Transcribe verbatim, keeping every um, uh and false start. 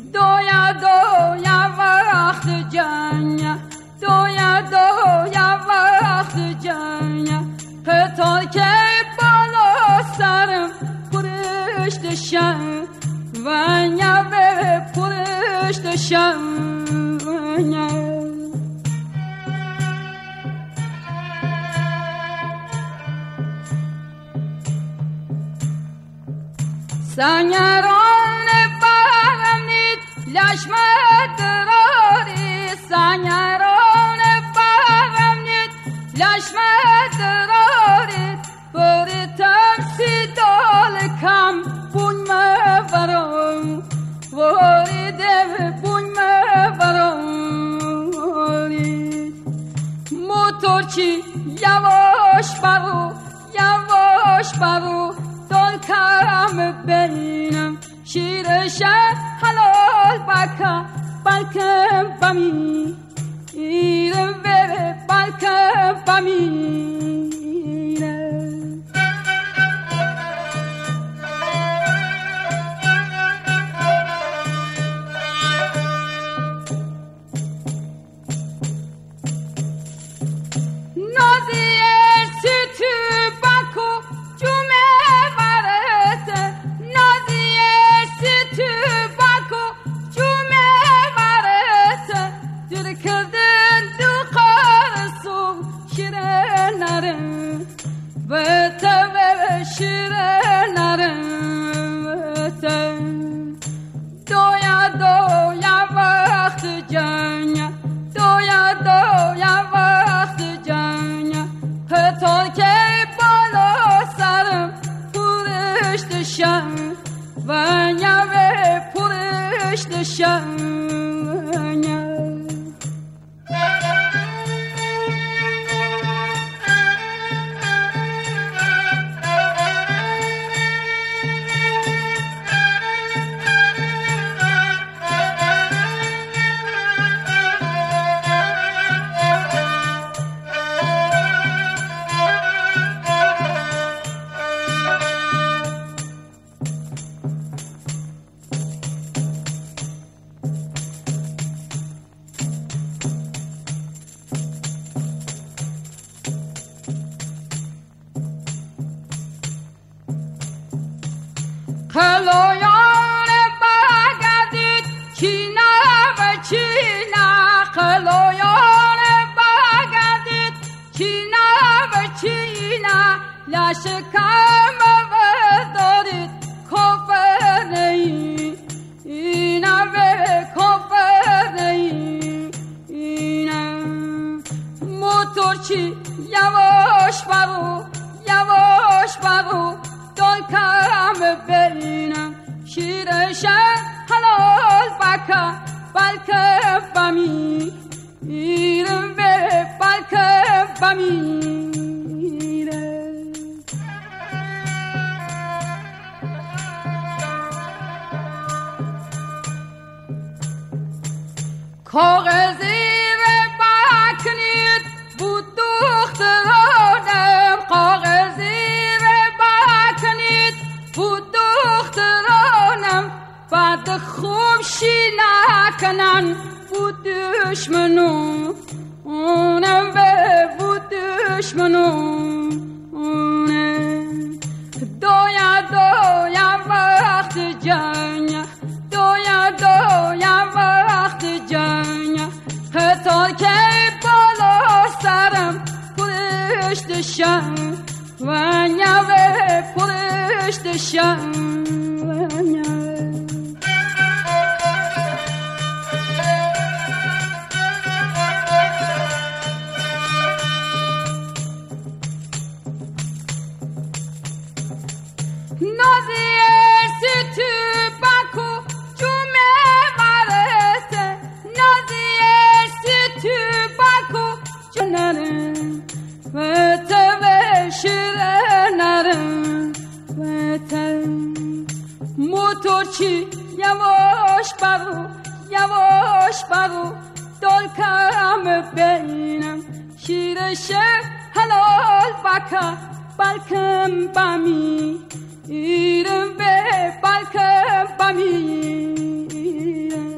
دویا دویا وقت جنگ، دویا دویا وقت جنگ، پتر که بالا سرم پرشت شم و نوه پرشت شم. سنگران برمید لشم دراری، سنگران برمید لشم دراری، بری تمسی دال کم بون مورم، بری دو بون مورم. موتورچی یواش برو یواش برو، دل کم بینم شیرش حلال بکن بلکه بمی ایرم بره بلکه بمی. خلویان بگردید چینا و چینا، خلویان بگردید چینا و چینا، لشکم و دارید کفر نی اینا به کفر نی اینا. موتورچی یواش برو یواش برو، دل کم بینم شیرش حلال بکن بلکه بمی ایرم به بلکه بمی. کاغذی رو بکنید بود دخترانم، کاغذی بود دخترانم، بعد خوب شی نکنن بود دشمنو اونم به بود دشمنو اونم. دویا دویا وقت جنگ، دویا دویا وقت جنگ، پتر که بالا سرم پرشت شم و نوه پرشت شم. موتورچی یواش برو یواش برو، دل کم بینم شیرش حلال بکن بلکم بمی ایرم به بالکم بمیرم